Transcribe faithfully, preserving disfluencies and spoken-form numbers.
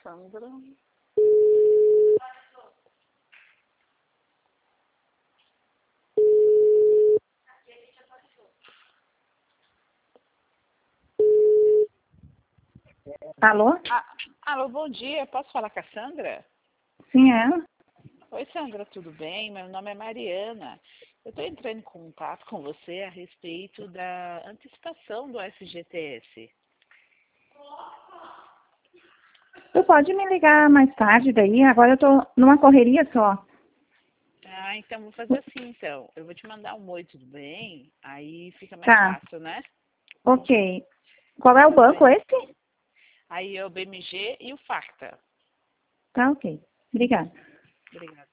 Sandra. Alô? Ah, alô, bom dia. Posso falar com a Sandra? Sim, é ela? Oi, Sandra, tudo bem? Meu nome é Mariana. Eu estou entrando em contato com você a respeito da antecipação do F G T S. Tu pode me ligar mais tarde daí? Agora eu tô numa correria só. Ah, então vou fazer assim, então. Eu vou te mandar um oi, tudo bem? Aí fica mais Tá, fácil, né? ok. Qual é o banco esse? Aí é o B M G e o Facta. Tá, ok. Obrigada. Obrigada.